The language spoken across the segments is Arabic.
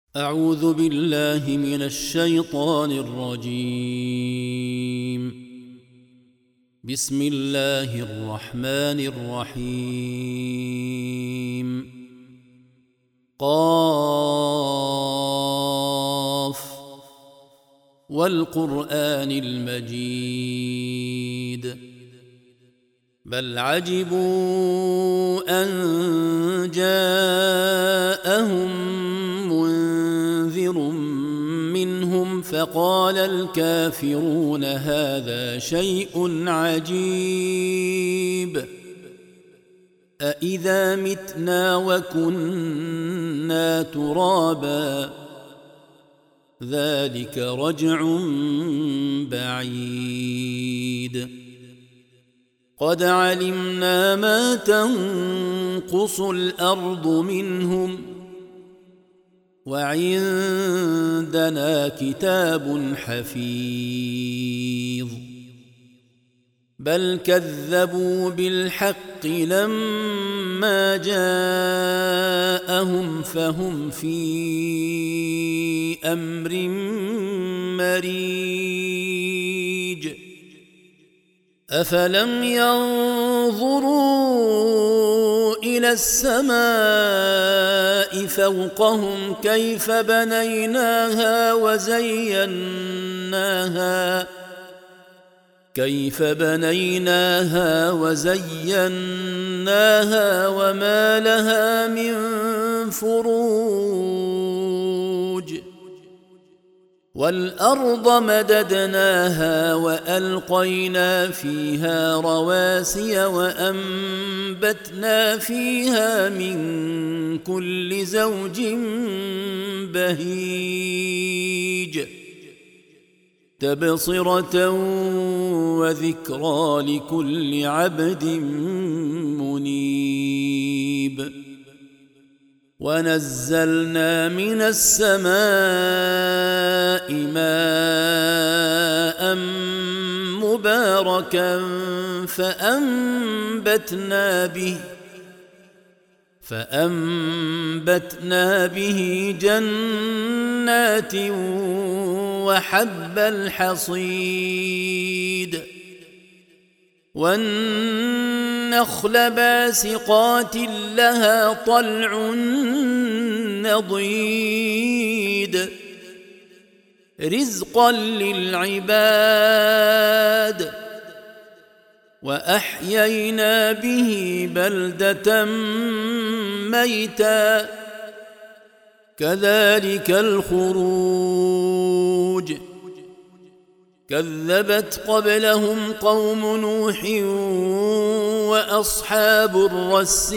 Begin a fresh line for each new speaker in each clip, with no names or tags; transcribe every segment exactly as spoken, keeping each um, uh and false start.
أعوذ بالله من الشيطان الرجيم. بسم الله الرحمن الرحيم. قاف والقرآن المجيد بل عجبوا أن جاءهم منذر منهم فقال الكافرون هذا شيء عجيب أإذا متنا وكنا ترابا ذلك رجع بعيد قد علمنا ما تنقص الأرض منهم وعندنا كتاب حفيظ بل كذبوا بالحق لما جاءهم فهم في أمر مريج أفلم ينظروا إلى السماء فوقهم كيف بنيناها وزيناها كيف بنيناها وزيناها وما لها من فروج والأرض مددناها وألقينا فيها رواسي وأنبتنا فيها من كل زوج بهيج تبصرة وذكرى لكل عبد منيب ونزلنا من السماء ماء مباركا فأنبتنا به فأنبتنا به جنات وحب الحصيد والنخل باسقات لها طلع نضيد رزقا للعباد وأحيينا به بلدة ميتا كذلك الخروج كذبت قبلهم قوم نوح وأصحاب الرس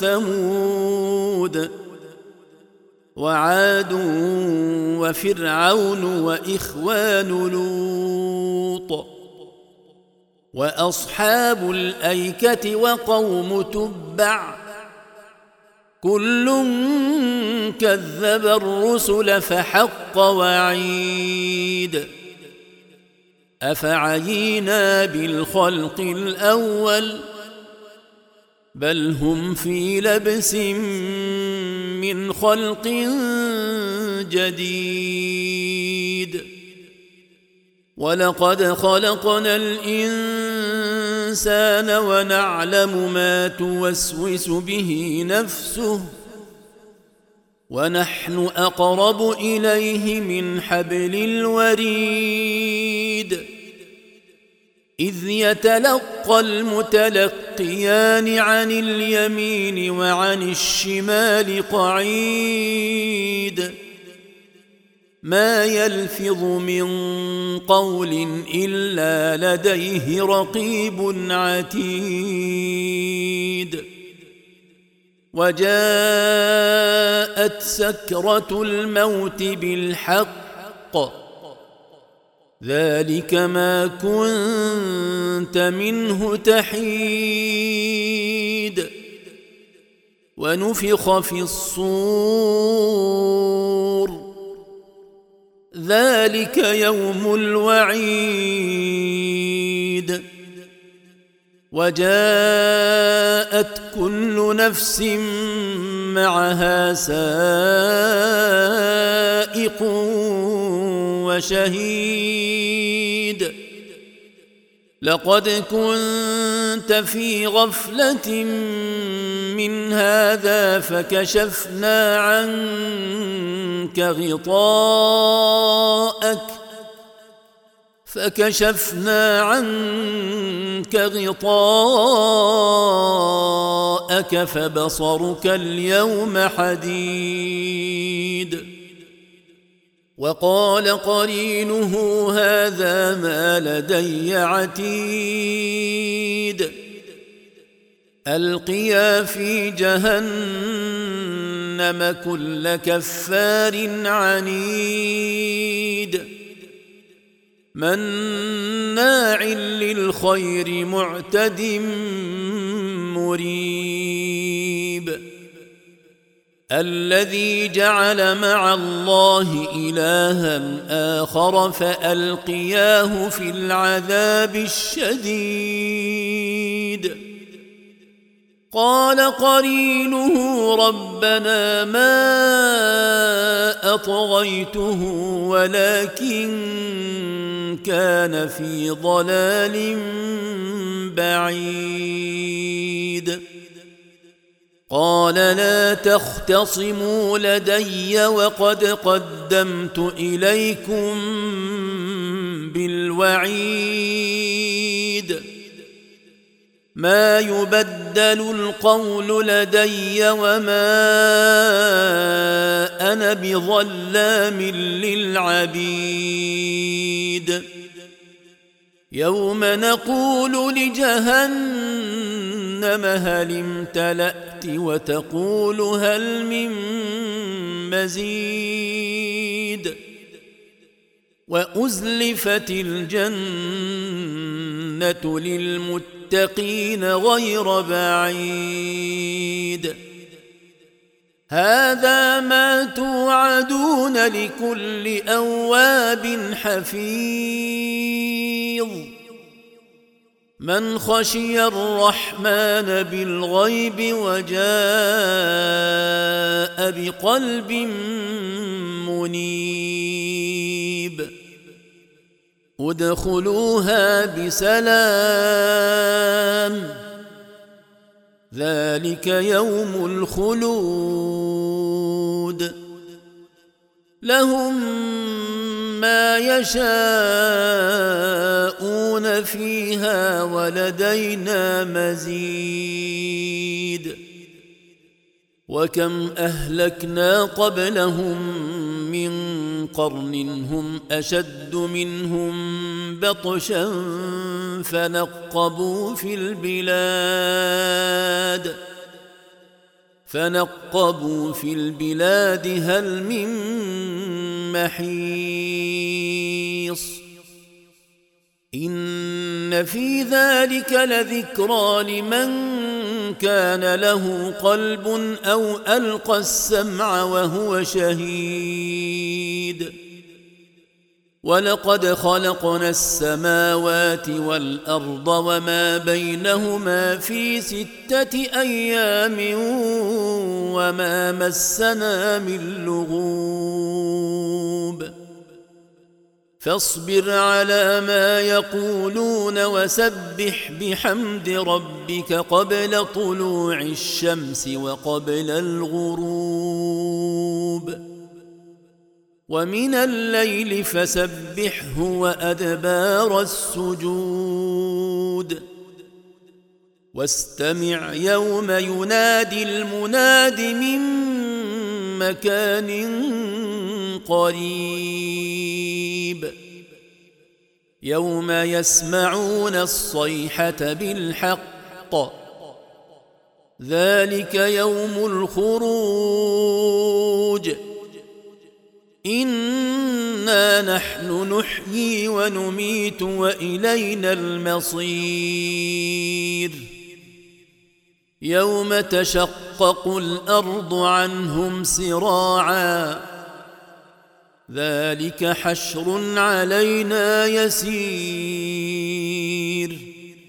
وثمود وعاد وفرعون وإخوان لوط وأصحاب الأيكة وقوم تبع كل كذب الرسل فحق وعيد أفعينا بالخلق الأول بل هم في لبس من خلق جديد ولقد خلقنا الإنسان ونعلم ما توسوس به نفسه ونحن أقرب إليه من حبل الوريد إذ يتلقى المتلقيان عن اليمين وعن الشمال قعيد ما يلفظ من قول إلا لديه رقيب عتيد وجاءت سكرة الموت بالحق ذلك ما كنت منه تحيد ونفخ في الصور ذلك يوم الوعيد وجاءت كل نفس معها سائق وشاهق وشهيد لقد كنت في غفلة من هذا فكشفنا عنك غطاءك فكشفنا عنك غطاءك فبصرك اليوم حديد وقال قرينه هذا ما لدي عتيد ألقيا في جهنم كل كفار عنيد مناع للخير معتد مريب الذي جعل مع الله إلها آخر فألقياه في العذاب الشديد قال قرينه ربنا ما أطغيته ولكن كان في ضلال بعيد قال لا تختصموا لدي وقد قدمت إليكم بالوعيد ما يبدل القول لدي وما أنا بظلام للعبيد يوم نقول لجهنم هل امتلأت وتقول هل من مزيد وأزلفت الجنة للمتقين غير بعيد هذا ما توعدون لكل أواب حفيظ من خشي الرحمن بالغيب وجاء بقلب منيب ادخلوها بسلام ذلك يوم الخلود لهم ما يشاءون فيها ولدينا مزيد وكم أهلكنا قبلهم من قرن هم أشد منهم بطشا فنقبوا في البلاد فنقبوا في البلاد هل من محيص إن في ذلك لذكرى لمن كان له قلب أو ألقى السمع وهو شهيد ولقد خلقنا السماوات والأرض وما بينهما في ستة أيام وما مسنا من لغوب فاصبر على ما يقولون وسبح بحمد ربك قبل طلوع الشمس وقبل الغروب ومن الليل فسبحه وأدبار السجود واستمع يوم ينادي المناد من مكان قريب يوم يسمعون الصيحة بالحق ذلك يوم الخروج إنا نحن نحيي ونميت وإلينا المصير يوم تشقق الأرض عنهم سراعا ذلك حشر علينا يسير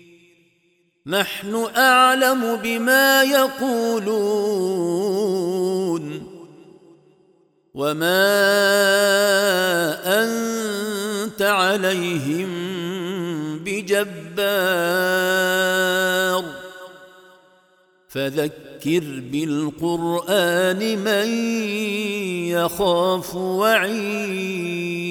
نحن أعلم بما يقولون وما أنت عليهم بجبار فذكر بالقرآن من يخاف وعيد